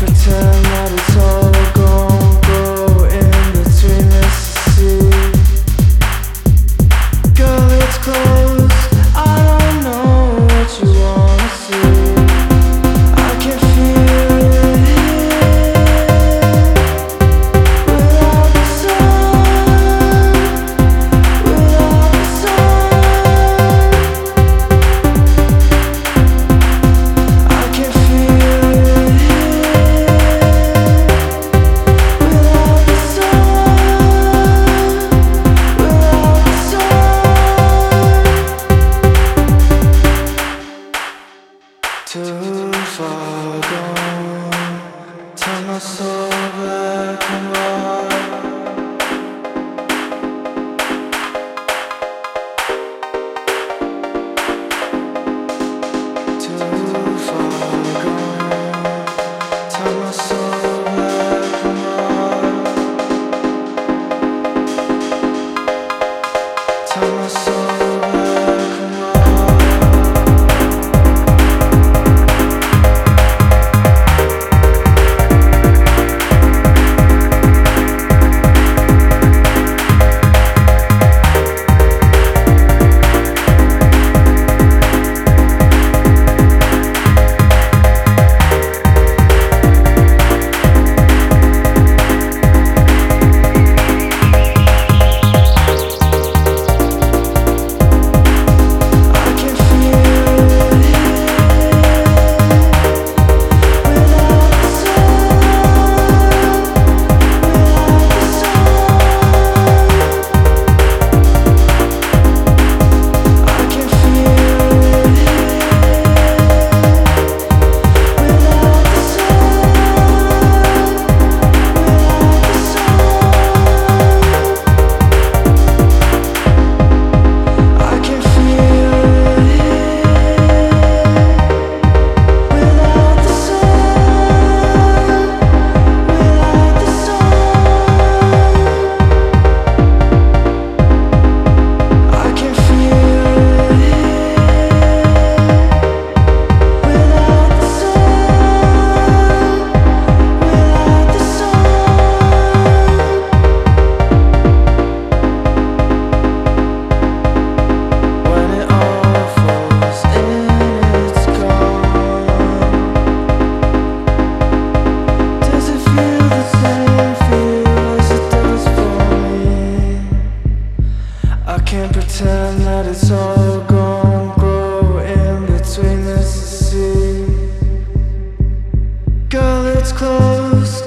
pretend that it's all gonna grow in between this sea. Girl, it's close. I don't know what you wanna see. I can feel it without the sun, without the sun. I can feel it without the sun, without the sun. Too far gone, turn my soul black and white. Too far gone, turn my soul black and white. Turn my soul black and white. I can't pretend that it's all gonna grow in between this sea. Girl, it's close.